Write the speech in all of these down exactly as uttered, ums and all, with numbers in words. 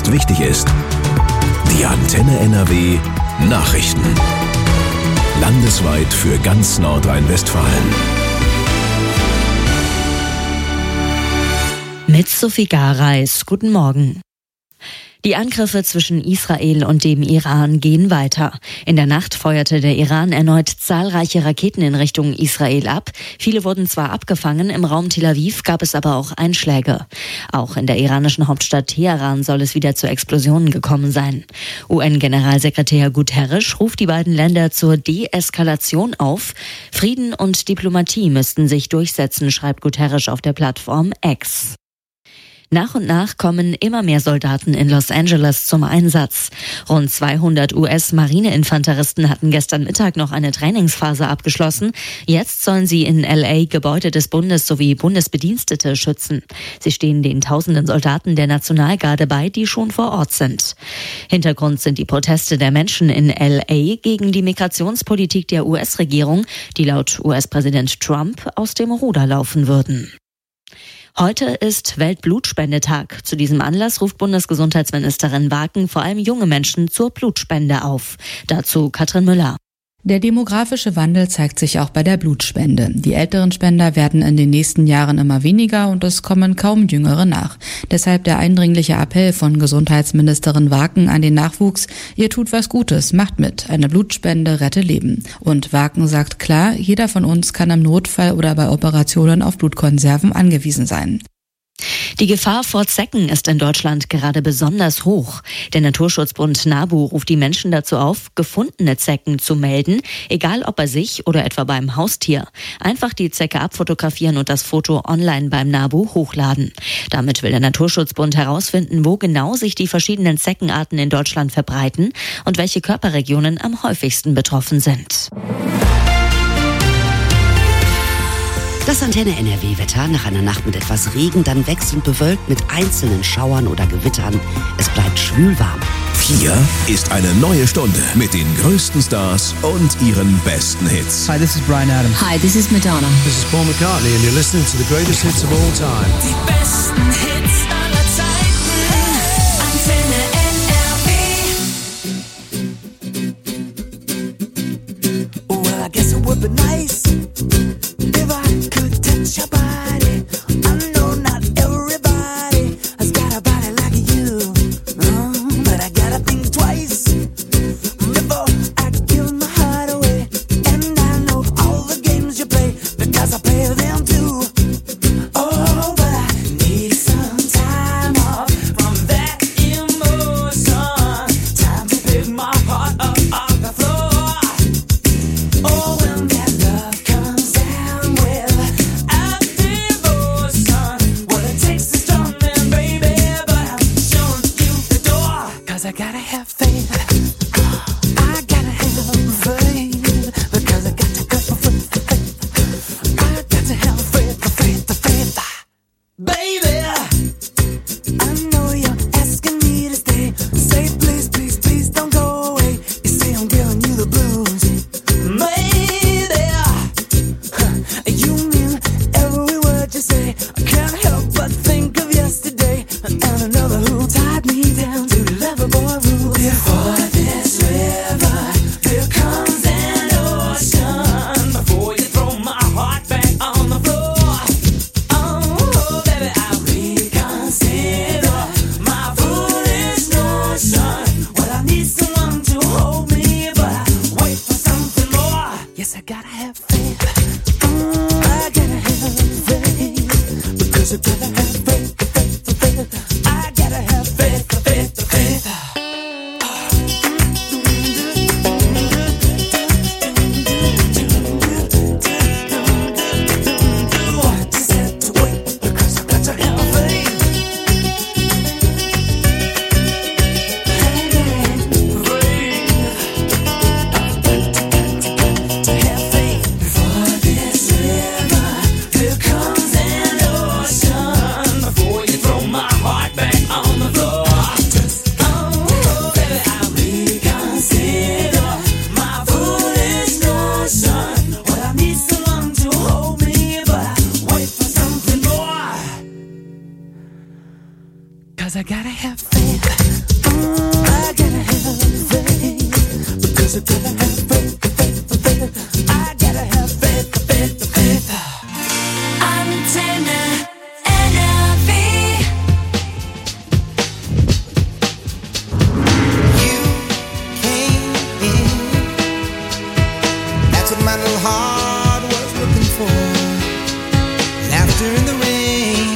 jetzt wichtig ist. Die Antenne N R W Nachrichten. Landesweit für ganz Nordrhein-Westfalen. Mit Sophie Gareis. Guten Morgen. Die Angriffe zwischen Israel und dem Iran gehen weiter. In der Nacht feuerte der Iran erneut zahlreiche Raketen in Richtung Israel ab. Viele wurden zwar abgefangen, im Raum Tel Aviv gab es aber auch Einschläge. Auch in der iranischen Hauptstadt Teheran soll es wieder zu Explosionen gekommen sein. U N-Generalsekretär Guterres ruft die beiden Länder zur Deeskalation auf. Frieden und Diplomatie müssten sich durchsetzen, schreibt Guterres auf der Plattform X. Nach und nach kommen immer mehr Soldaten in Los Angeles zum Einsatz. Rund zweihundert U S-Marineinfanteristen hatten gestern Mittag noch eine Trainingsphase abgeschlossen. Jetzt sollen sie in L A Gebäude des Bundes sowie Bundesbedienstete schützen. Sie stehen den tausenden Soldaten der Nationalgarde bei, die schon vor Ort sind. Hintergrund sind die Proteste der Menschen in L A gegen die Migrationspolitik der U S-Regierung, die laut U S-Präsident Trump aus dem Ruder laufen würden. Heute ist Weltblutspendetag. Zu diesem Anlass ruft Bundesgesundheitsministerin Waken vor allem junge Menschen zur Blutspende auf. Dazu Katrin Müller. Der demografische Wandel zeigt sich auch bei der Blutspende. Die älteren Spender werden in den nächsten Jahren immer weniger und es kommen kaum Jüngere nach. Deshalb der eindringliche Appell von Gesundheitsministerin Waken an den Nachwuchs: Ihr tut was Gutes, macht mit. Eine Blutspende rette Leben. Und Waken sagt klar, jeder von uns kann im Notfall oder bei Operationen auf Blutkonserven angewiesen sein. Die Gefahr vor Zecken ist in Deutschland gerade besonders hoch. Der Naturschutzbund NABU ruft die Menschen dazu auf, gefundene Zecken zu melden, egal ob bei sich oder etwa beim Haustier. Einfach die Zecke abfotografieren und das Foto online beim NABU hochladen. Damit will der Naturschutzbund herausfinden, wo genau sich die verschiedenen Zeckenarten in Deutschland verbreiten und welche Körperregionen am häufigsten betroffen sind. Das Antenne N R W-Wetter: nach einer Nacht mit etwas Regen, dann wechselnd bewölkt mit einzelnen Schauern oder Gewittern. Es bleibt schwül warm. Hier ist eine neue Stunde mit den größten Stars und ihren besten Hits. Hi, this is Bryan Adams. Hi, this is Madonna. This is Paul McCartney and you're listening to the greatest hits of all time. Die besten Hits aller Zeiten. Antenne N R W. Well, I guess it would be nice if I could touch your body. I know not everybody has got a body like you, uh, but I gotta think twice before I give my heart away. And I know all the games you play because I play them too. Oh, but I need some time off from that emotion. Time to pick my heart up off the floor. Oh, when that love comes down with a devotion, what it takes is drumming, baby, but I'm showing you the door. Cause I gotta have faith, I gotta have faith, because I got to go for faith, I got to have faith, the faith, the faith, baby. I know you're asking me to stay, say please, please, please don't go away. You say I'm giving you the blues, maybe you mean every word you say. I can't help but think of yesterday and another who tied me down to Loverboy rules. Before this river, there comes an ocean. Before you throw my heart back on the floor, oh baby, I reconsider my foolish notion. Well, I need someone to hold me, but I wait for something more. Yes, I gotta have faith. Mm, I gotta have faith, because I gotta have faith, the faith, the faith. I gotta have faith, the faith, the faith. Just have to wait, because I got to have faith. To have faith. Before this river, there comes an ocean. Before you throw my heart back on the floor, just oh baby, I reconsider my foolish notion. Well, I need someone to hold me, but I wait for something more. Cause I gotta have faith. heart was looking for. Laughter in the rain,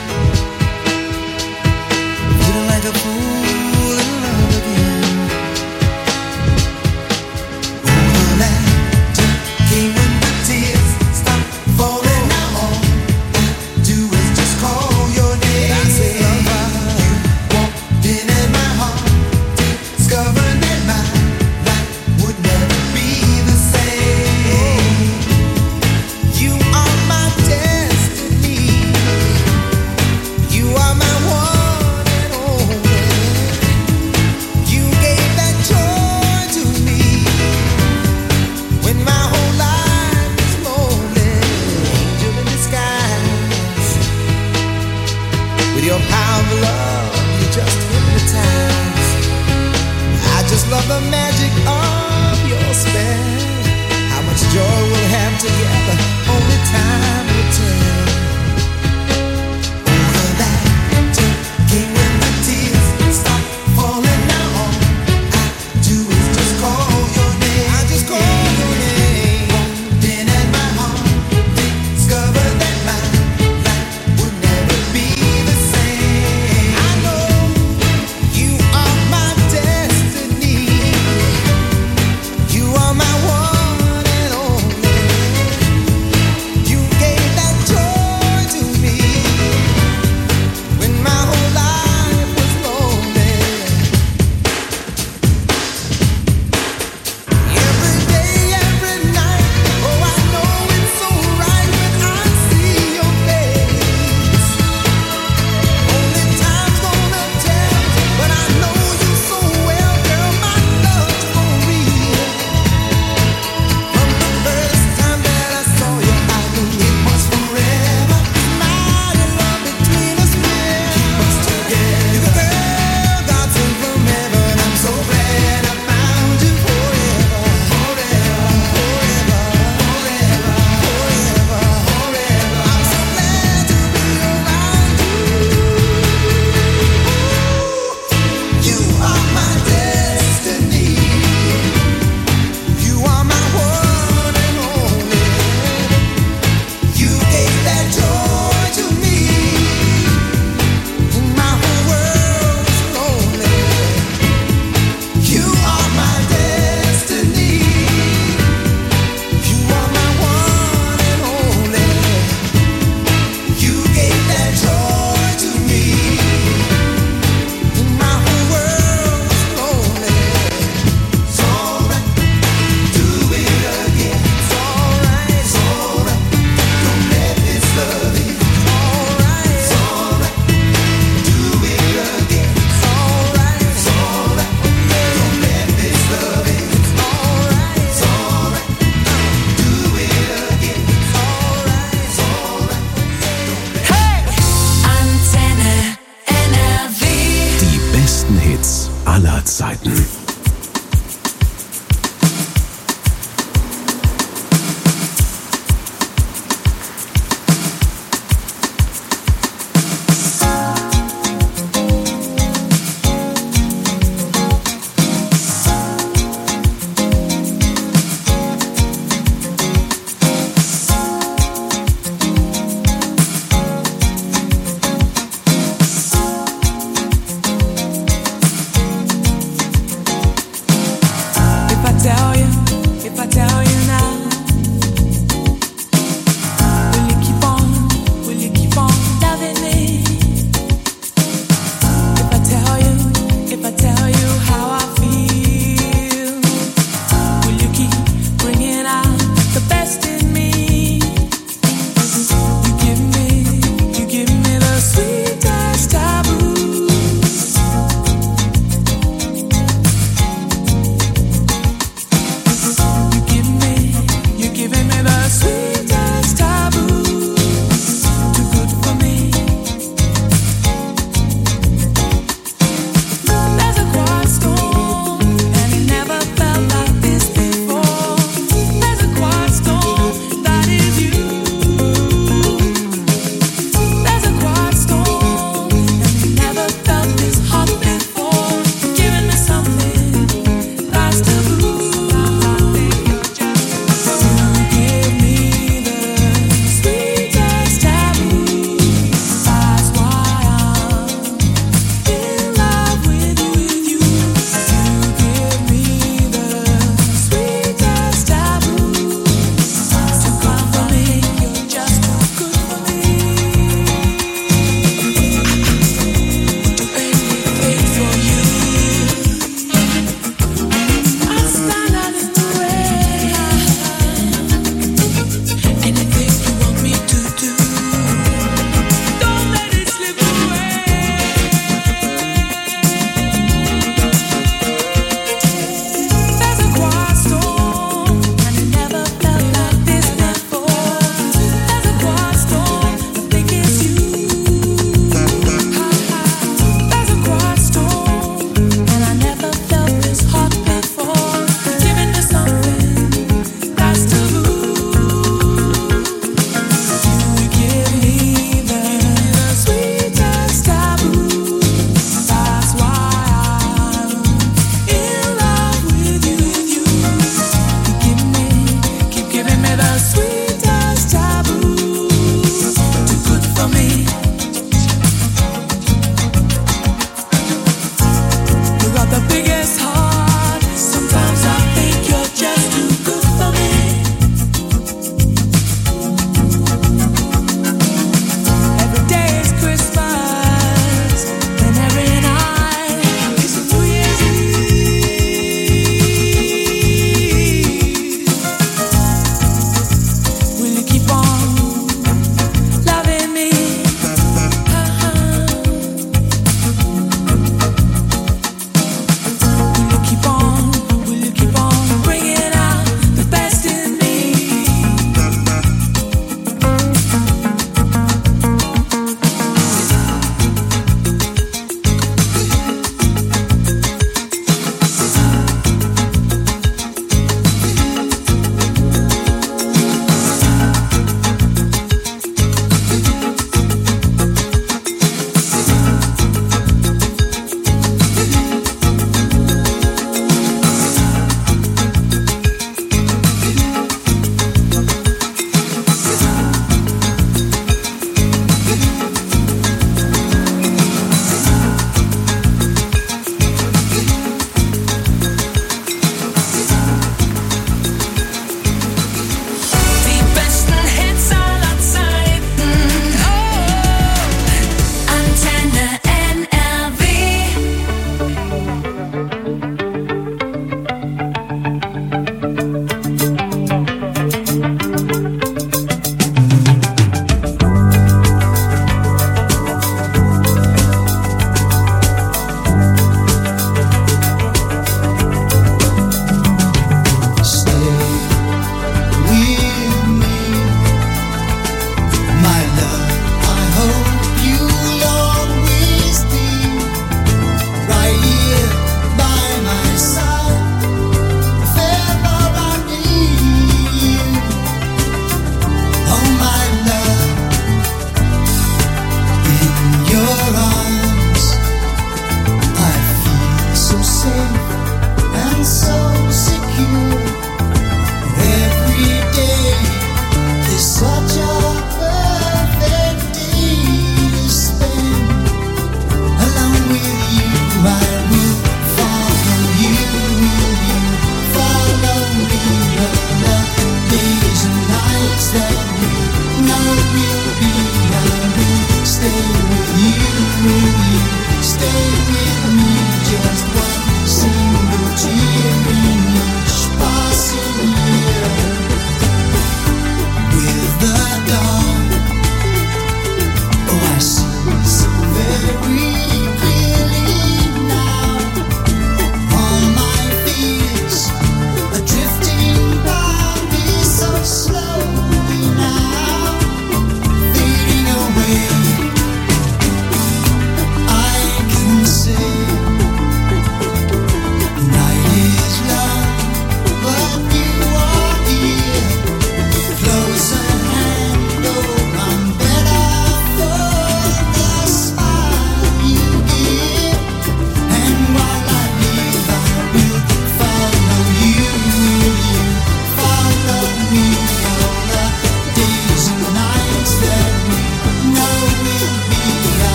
feeling like a fool in love again. Oh, the laughter came when the tears stopped falling. Now all I do is just call your name. I say, you walked in and my heart discovered that my life would never be the same.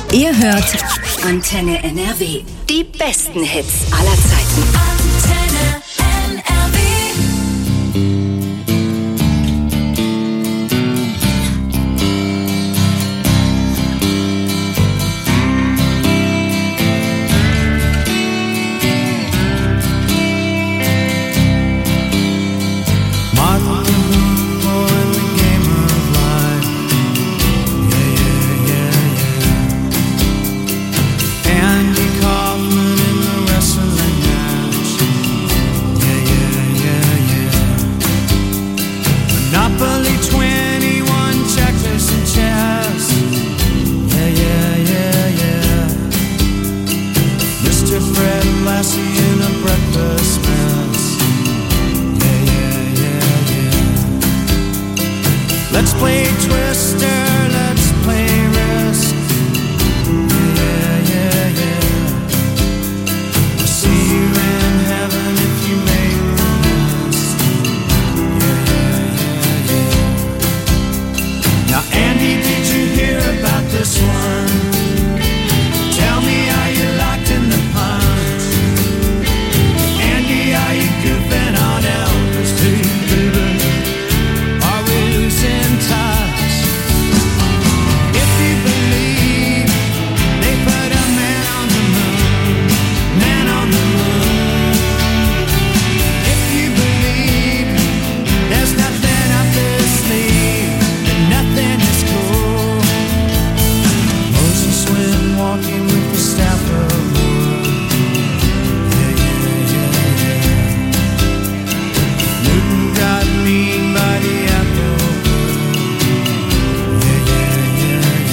Ihr hört Antenne N R W. Die besten Hits aller Zeiten. Antenne N R W. Let's play Twister, let's play Risk. Yeah, yeah, yeah. I'll see you in heaven if you make the list. Yeah, yeah, yeah, yeah. Now, Andy, did you hear about this one? Tell me, are you locked in the punch? Andy, are you goofing on Elvis? Hey, baby, are we losing touch? If you believe they put a man on the moon, man on the moon. If you believe there's nothing up their sleeve, then nothing is cool. Moses went walking with the staff of wood. Yeah, yeah, yeah, yeah. Newton got mean by the apple. Yeah, yeah, yeah,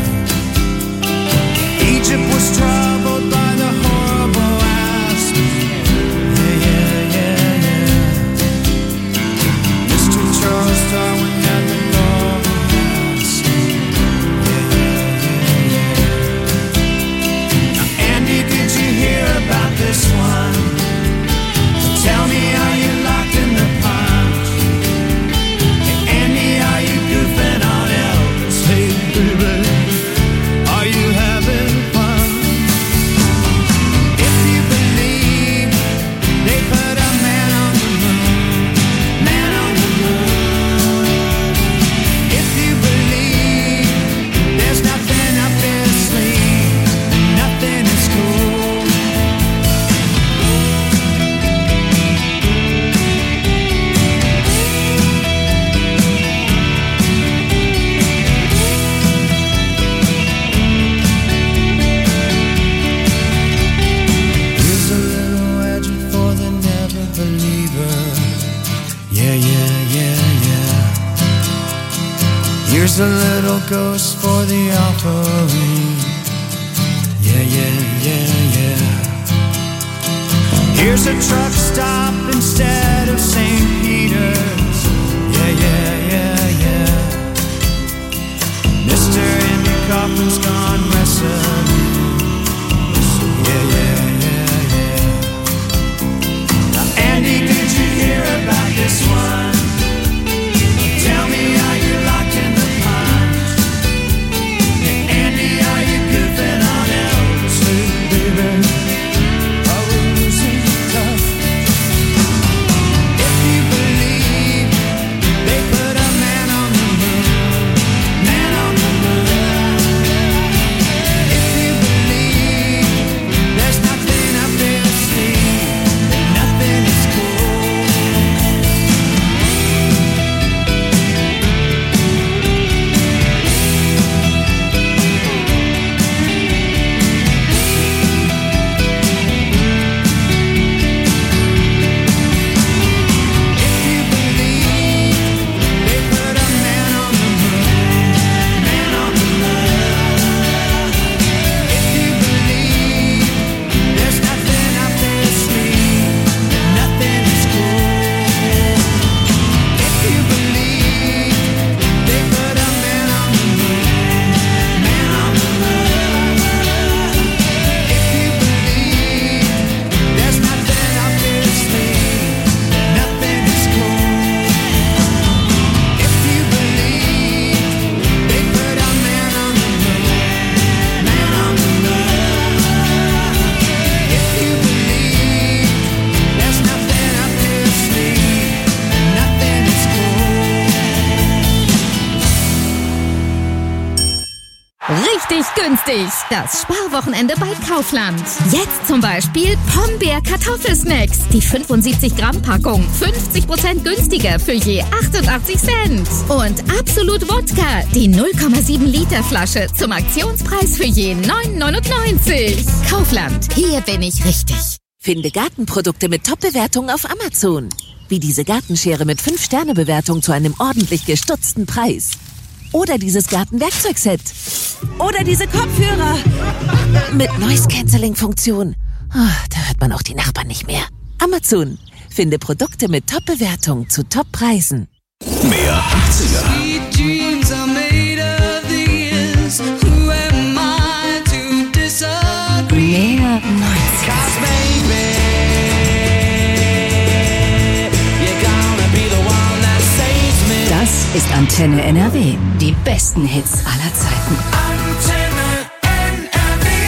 yeah. Egypt was troubled by the horrible asp. Yeah, yeah, yeah, yeah. Mister Charles Darwin had the golden mask. Yeah, yeah, yeah, yeah. Now, Andy, did you hear about this one? Tell me, are you locked in the punch? Hey, Andy, are you goofing on Elvis? Hey, baby, are you having fun? If you believe they put a man on the moon, man on the moon. If you believe there's nothing up their sleeve, then nothing is cool. Here's a little legend for the never believer. Yeah, yeah, yeah, yeah. Here's a little ghost for the offering. Yeah, yeah, yeah, yeah. Here's a truck stop instead of Saint Peter's. Yeah, yeah, yeah, yeah. Mister Andy Kaufman's gone wrestling. Yeah, yeah, yeah, yeah. Now, Andy, did you hear about this one? Tell me, are you locked in the punch? Hey, Andy, are you goofing on Elvis? Hey, baby, are we losing touch? If you believe they put a man on the moon, man on the moon. richtig günstig. Das Sparwochenende bei Kaufland. Jetzt zum Beispiel Pombeer Kartoffelsnacks. Die fünfundsiebzig Gramm Packung. fünfzig Prozent günstiger für je achtundachtzig Cent. Und Absolut Wodka. Die null Komma sieben Liter Flasche zum Aktionspreis für je neun neunundneunzig. Kaufland. Hier bin ich richtig. Finde Gartenprodukte mit Top-Bewertungen auf Amazon. Wie diese Gartenschere mit fünf Sterne Bewertung zu einem ordentlich gestutzten Preis. Oder dieses Gartenwerkzeugset. Oder diese Kopfhörer. Mit Noise-Canceling-Funktion. Oh, da hört man auch die Nachbarn nicht mehr. Amazon. Finde Produkte mit Top-Bewertung zu Top-Preisen. Mehr achtziger. Mehr neunziger. Das ist Antenne N R W. Die besten Hits aller Zeiten. Antenne N R W.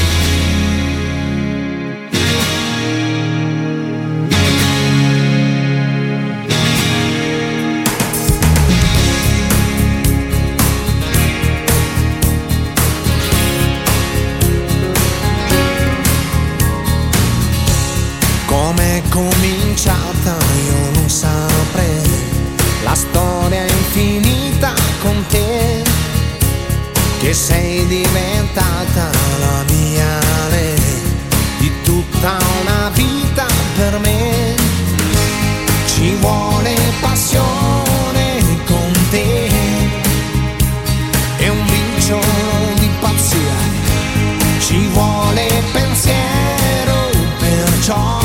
Com'è cominciata io non saprei. La storia è infinita con te, che sei diventata la mia lei, di tutta una vita per me. Ci vuole passione con te e un briciolo di pazzia, ci vuole pensiero, perciò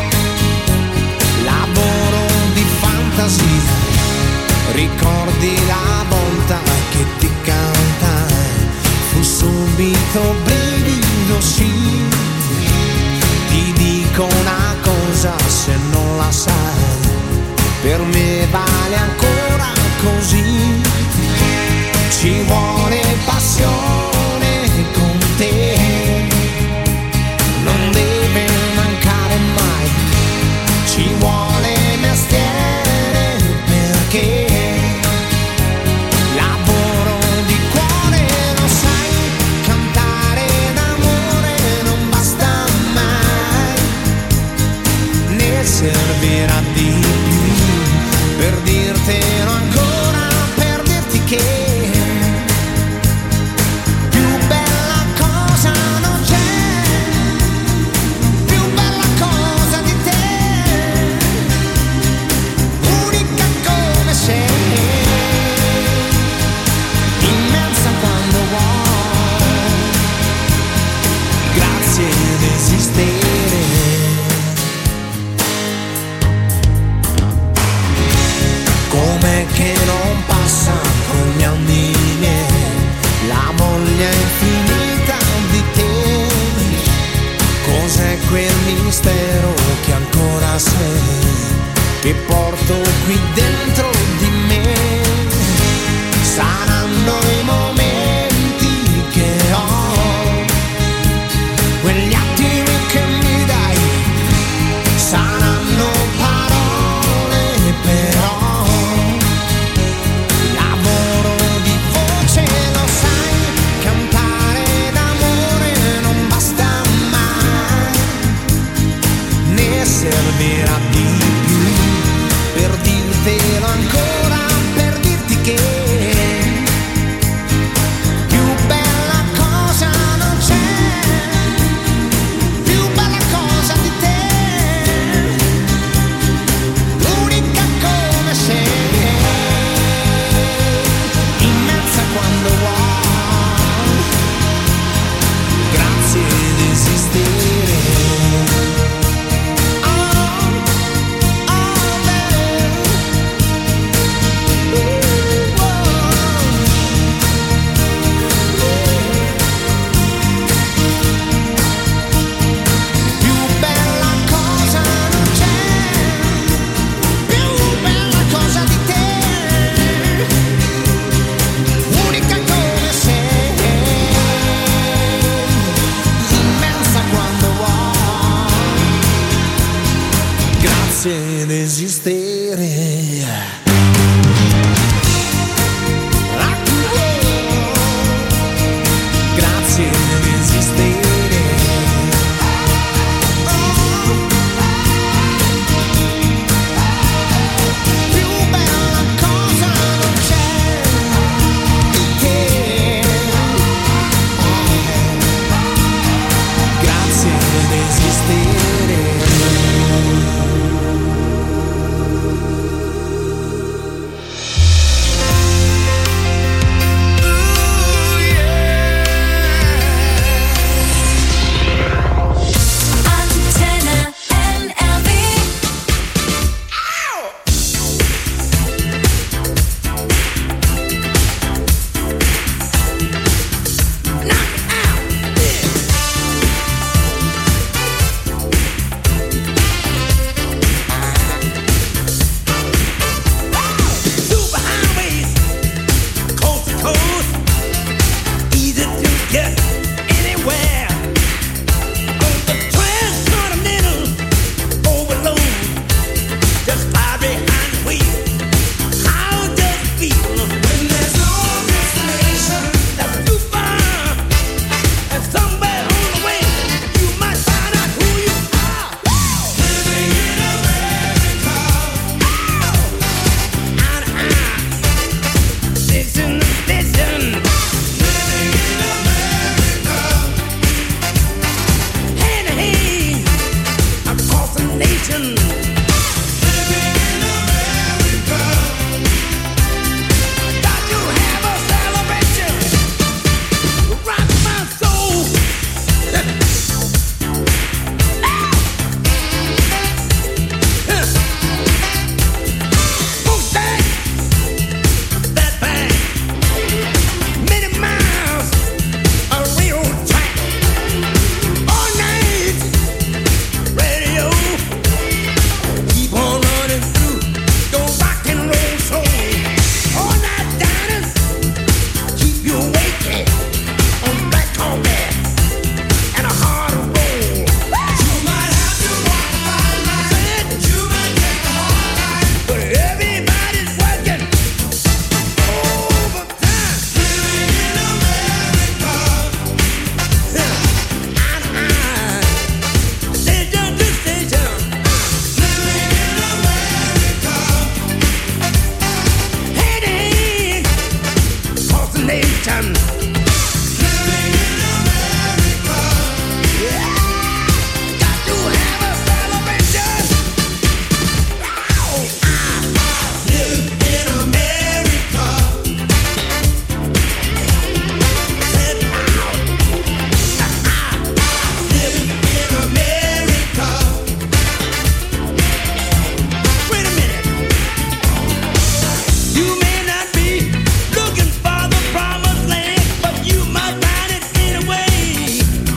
lavoro di fantasia. Ricordi la volta che ti cantai, fu subito brivido, sì. Ti dico una cosa se non la sai, per me vale ancora così. Ci vuole passione con te, non deve mancare mai. Ci vuole mestiere perché servirà di più per dirtelo ancora, per dirti che più bella cosa non c'è, più bella cosa di te, unica come sei, immensa quando vuoi, grazie di esistere. Com'è che non passa con gli anni miei la voglia infinita di te? Cos'è quel mistero che ancora sei, che porto qui dentro di me? Saranno i momenti che ho, quegli attimi che mi dai, saranno parole però. Servirà di più per dirtelo ancora, per dirti che più bella cosa non c'è, più bella cosa di te, unica come sei, immensa quando vuoi, grazie di esistere. Ed esistere. celebration. Living in America. Yeah. Got to have a celebration. Oh, I live in America. Said I, I live in America. Wait a minute. You may not be looking for the promised land, but you might find it anyway.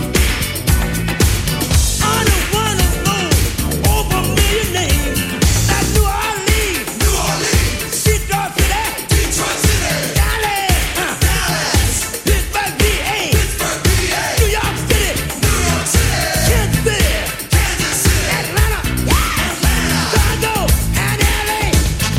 I know one of those over a million names. That's New Orleans, New Orleans, Detroit City, Detroit City, Dallas, huh. Dallas, Pittsburgh, P A, Pittsburgh, P A, New York City, New York City, Kansas City, Kansas City, Atlanta, Atlanta, Chicago, and L A.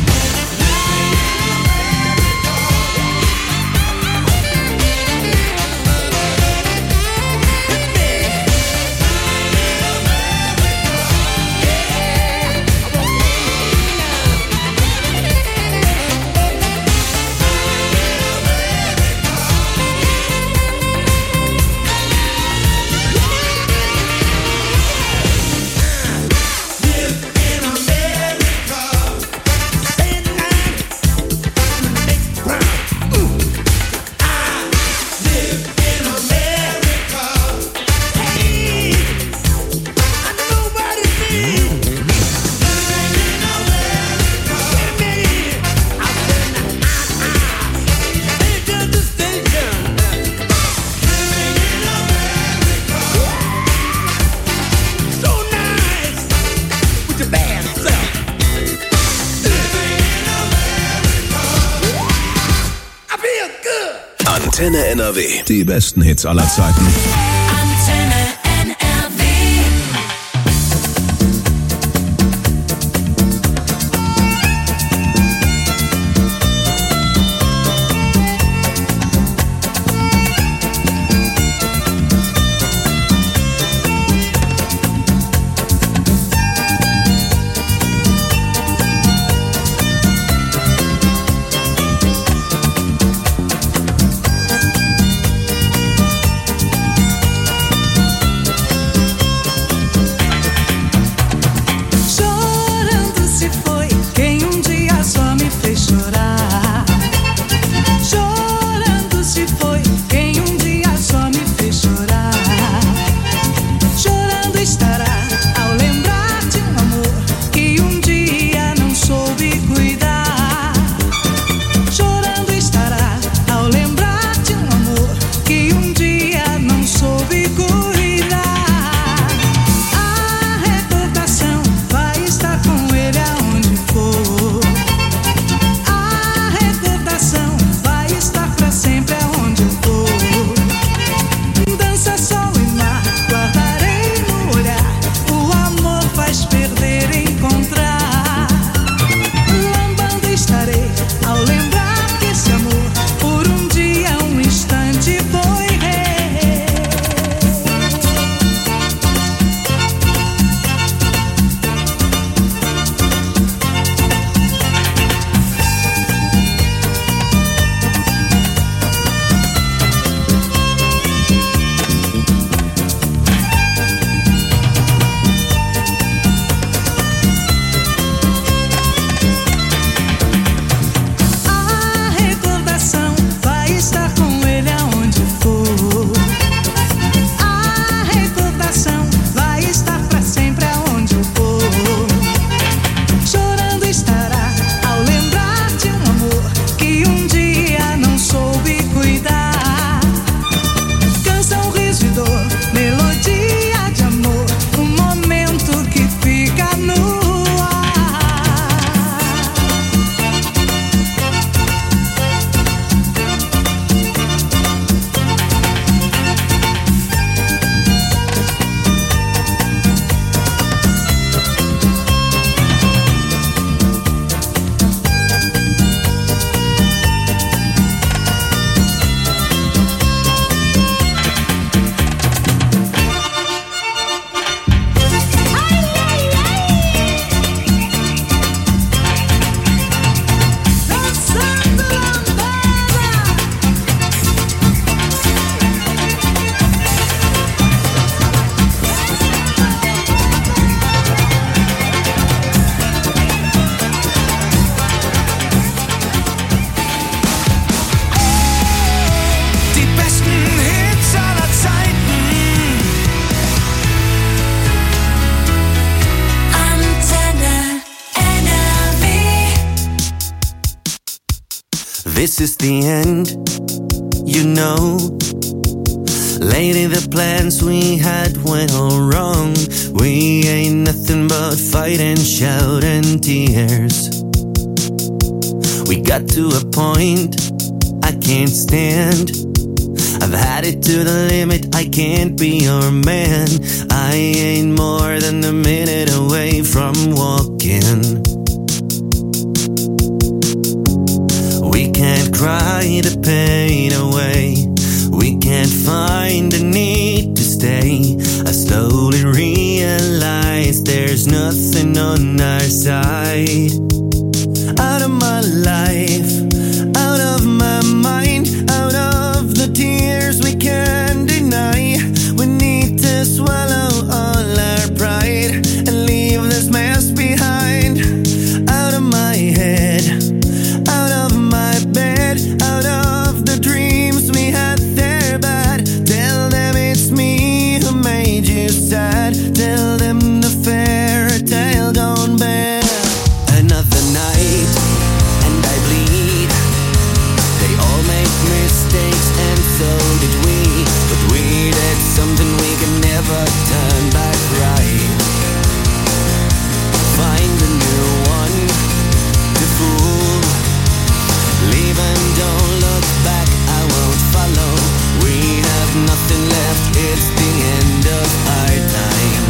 Antenne N R W. Die besten Hits aller Zeiten. Antenne N R W. this is the end, you know. Lately the plans we had went all wrong. We ain't nothing but fight and shout and tears. We got to a point I can't stand. I've had it to the limit, I can't be your man. I ain't more than a minute away from walking. We can't cry the pain away. We can't find the need to stay. I slowly realize there's nothing on our side. Out of my life, out of my mind, out of the tears we can't deny. We need to swallow all our pride and leave this mess behind. Out of my head, out of my bed, out of the dreams we had there bad. Tell them it's me who made you sad. Tell them the fairy tale gone bad. Another night and I bleed. They all make mistakes and so did we. But we did something we can never turn back right. Find a new one to fool. Leave and don't look back, I won't follow. We have nothing left, it's the end of our time.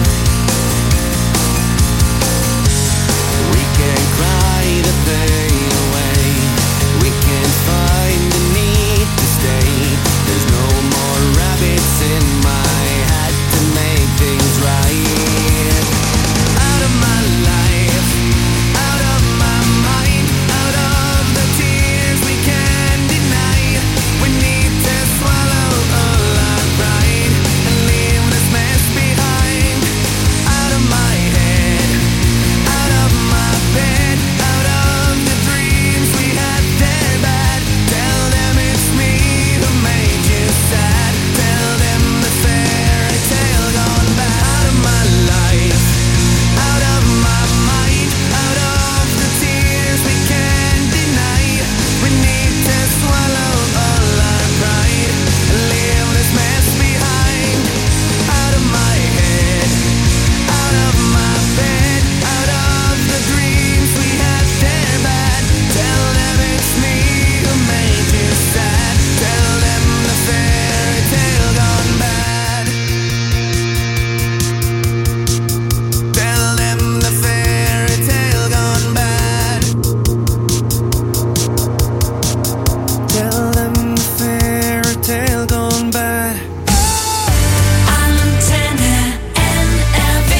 We can't cry the pain away. We can't find the need to stay. There's no more rabbits in my hat to make things right. Out of my life, out of my mind, out of the tears we can't deny. We need to swallow all our pride and leave this mess behind. Out of my head, out of my bed, out of the dreams we had there bad. Tell them it's me who made you sad. Tell them the fairy tale gone bad. Out of my life, out of my mind, out of the tears we can't deny. We need to swallow all our pride and leave this mess behind. Out of my head, out of my bed, out of the dreams we had there bad. Tell them it's me who made you sad. Tell them the fairy tale gone bad. Tell them the fairy tale gone bad. Tell them the fairy tale gone bad. Antenne N R W.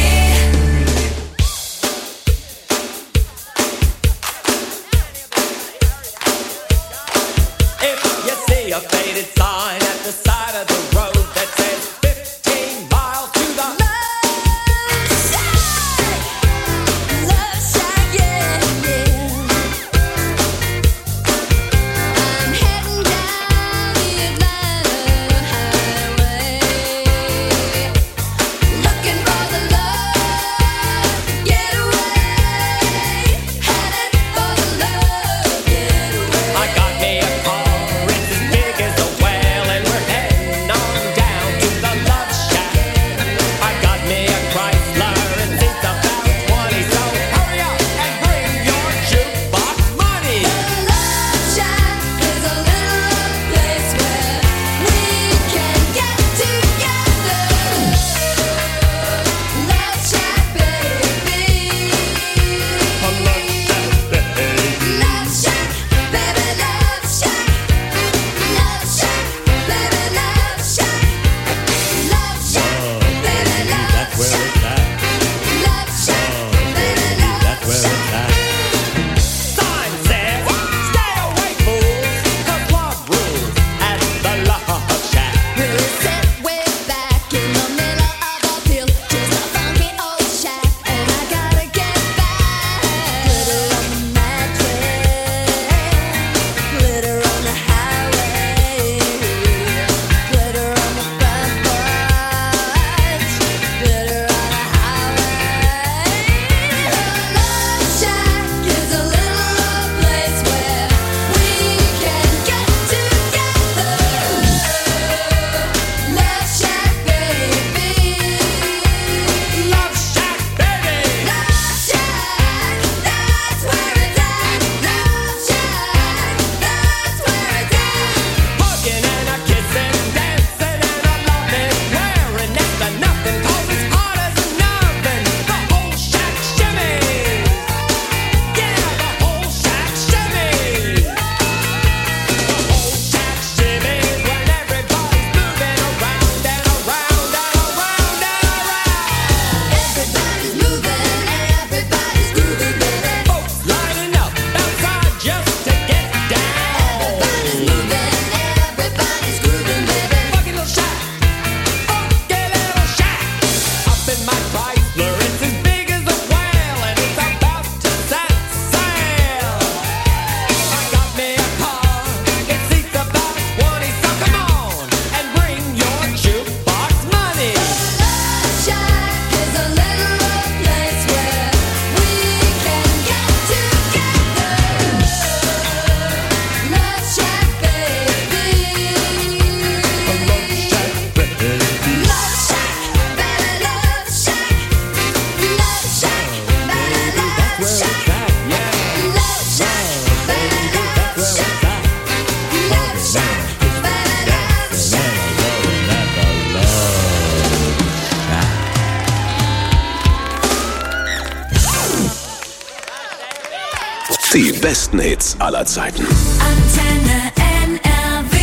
If you see a faded sign at the side of the road that says fifteen miles to the I got me a car, it's as big as a whale, and we're heading Die besten Hits aller Zeiten. Antenne N R W.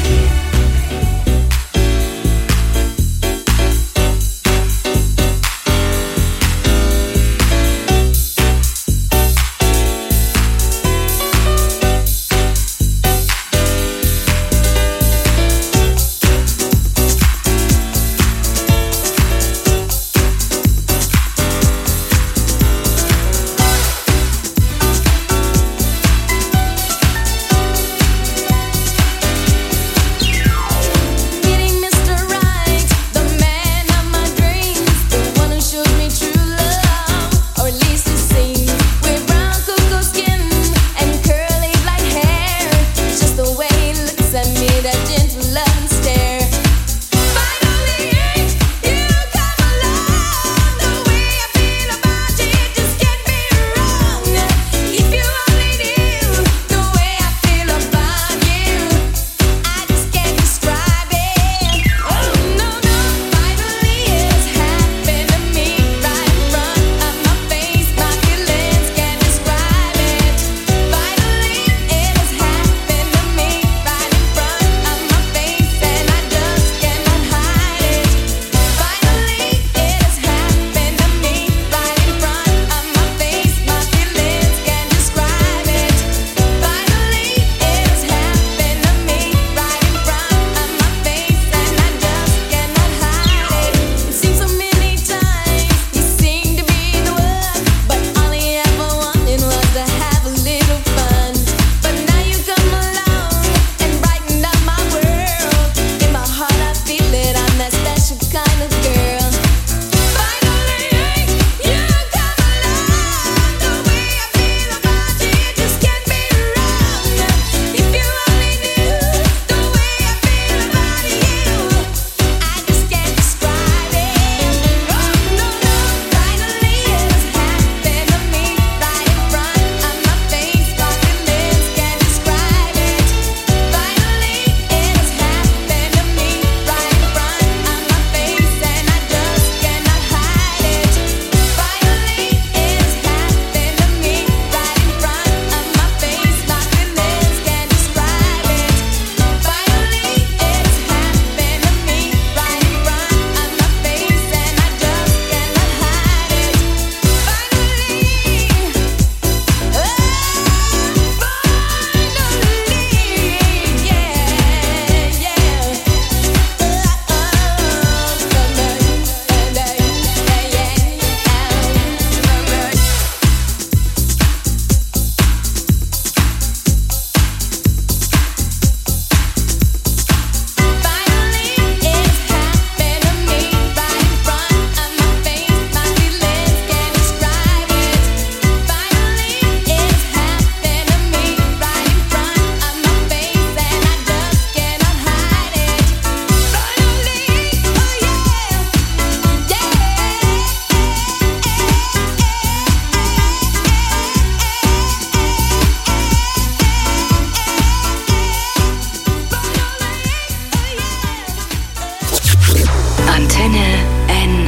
Antenne N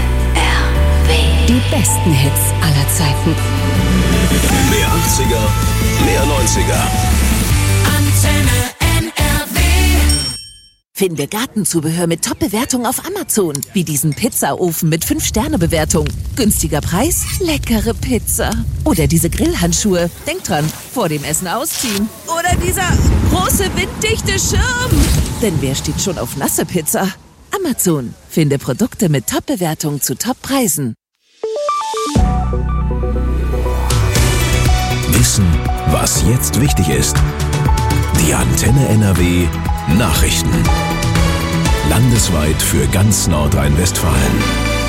R W. Die besten Hits aller Zeiten. Mehr achtziger, mehr neunziger. Antenne N R W. Finde Gartenzubehör mit Top-Bewertung auf Amazon. Wie diesen Pizzaofen mit fünf Sterne Bewertung. Günstiger Preis, leckere Pizza. Oder diese Grillhandschuhe. Denk dran, vor dem Essen ausziehen. Oder dieser große winddichte Schirm. Denn wer steht schon auf nasse Pizza? Amazon. Finde Produkte mit Top-Bewertung zu Top-Preisen. Wissen, was jetzt wichtig ist. Die Antenne N R W Nachrichten. Landesweit für ganz Nordrhein-Westfalen.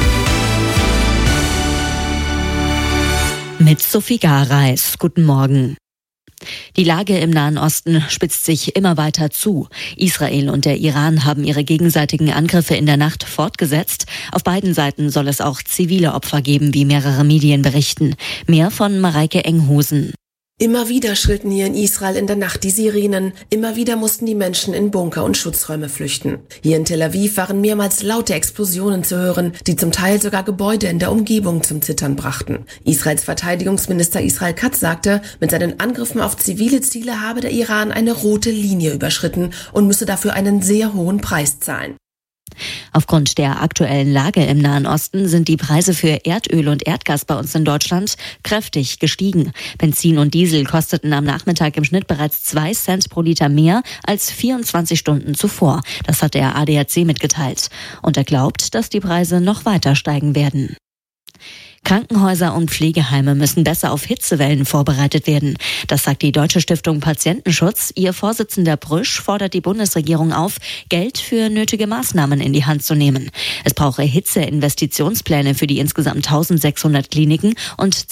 Mit Sophie Gareis. Guten Morgen. Die Lage im Nahen Osten spitzt sich immer weiter zu. Israel und der Iran haben ihre gegenseitigen Angriffe in der Nacht fortgesetzt. Auf beiden Seiten soll es auch zivile Opfer geben, wie mehrere Medien berichten. Mehr von Mareike Enghosen. Immer wieder schrillten hier in Israel in der Nacht die Sirenen. Immer wieder mussten die Menschen in Bunker und Schutzräume flüchten. Hier in Tel Aviv waren mehrmals laute Explosionen zu hören, die zum Teil sogar Gebäude in der Umgebung zum Zittern brachten. Israels Verteidigungsminister Israel Katz sagte, mit seinen Angriffen auf zivile Ziele habe der Iran eine rote Linie überschritten und müsse dafür einen sehr hohen Preis zahlen. Aufgrund der aktuellen Lage im Nahen Osten sind die Preise für Erdöl und Erdgas bei uns in Deutschland kräftig gestiegen. Benzin und Diesel kosteten am Nachmittag im Schnitt bereits zwei Cent pro Liter mehr als vierundzwanzig Stunden zuvor. Das hat der A D A C mitgeteilt. Und er glaubt, dass die Preise noch weiter steigen werden. Krankenhäuser und Pflegeheime müssen besser auf Hitzewellen vorbereitet werden. Das sagt die Deutsche Stiftung Patientenschutz. Ihr Vorsitzender Brüsch fordert die Bundesregierung auf, Geld für nötige Maßnahmen in die Hand zu nehmen. Es brauche Hitzeinvestitionspläne für die insgesamt eintausendsechshundert Kliniken und